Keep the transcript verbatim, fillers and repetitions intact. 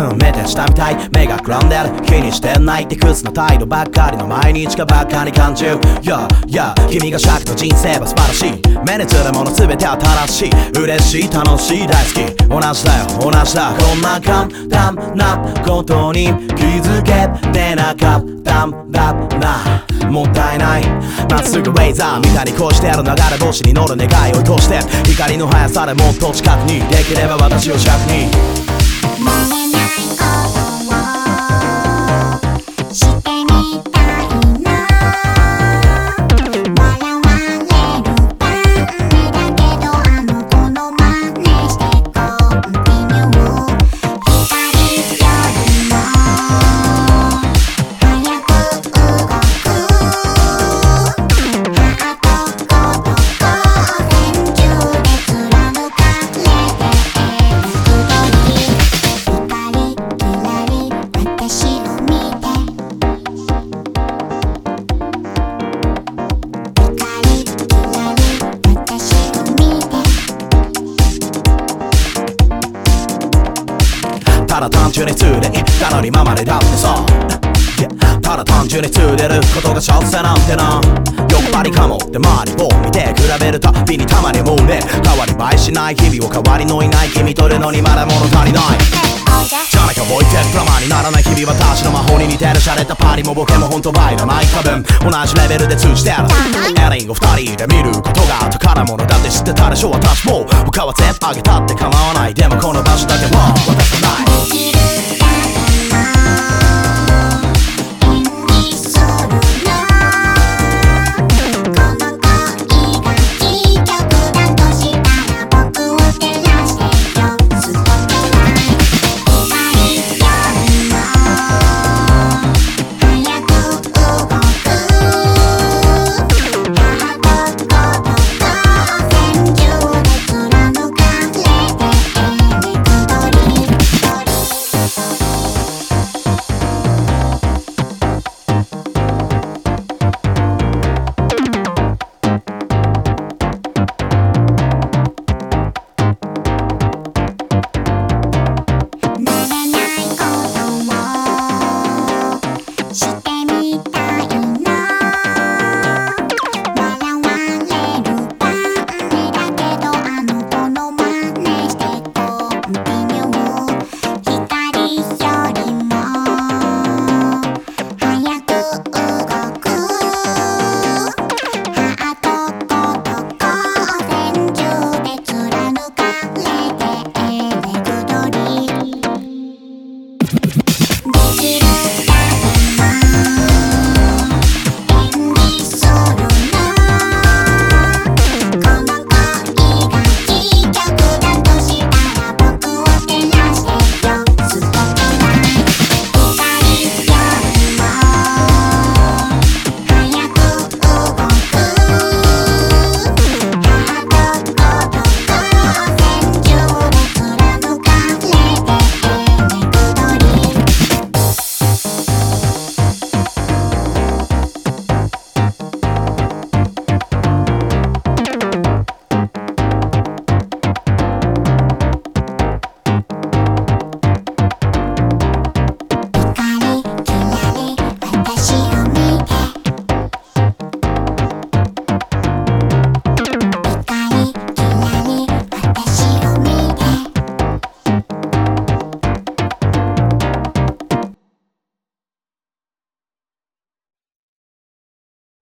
うん目で下みたい目がくらんでる気にしてないってクズの態度ばっかりの毎日がばっかり感じる Yeah yeah 君が尺の人生は素晴らしい目につるもの全て新しい嬉しい楽しい大好き同じだよ同じだこんな簡単なことに気づけてなかったんだなもったいないまっすぐレーザーみたいにこうしてやる流れ星に乗る願いを通して光の速さでもっと近くにできれば私を尺にただ単純に通でたのにままでだってさ、yeah、ただ単純に通でることが幸せなんてな欲張りかもって周りを見て比べるたびにたまに思うね変わり映えしない日々を代わりのいない君といるのにまだ物足りないじゃなきゃ置いてドラマにならない日々私の魔法に似てる洒落たパリもボケも本当はいらない多分同じレベルで通じてるエリンを二人で見ることが宝物だって知ってたでしょ私も他は全部あげたって構わないでもこの場所だけは渡さない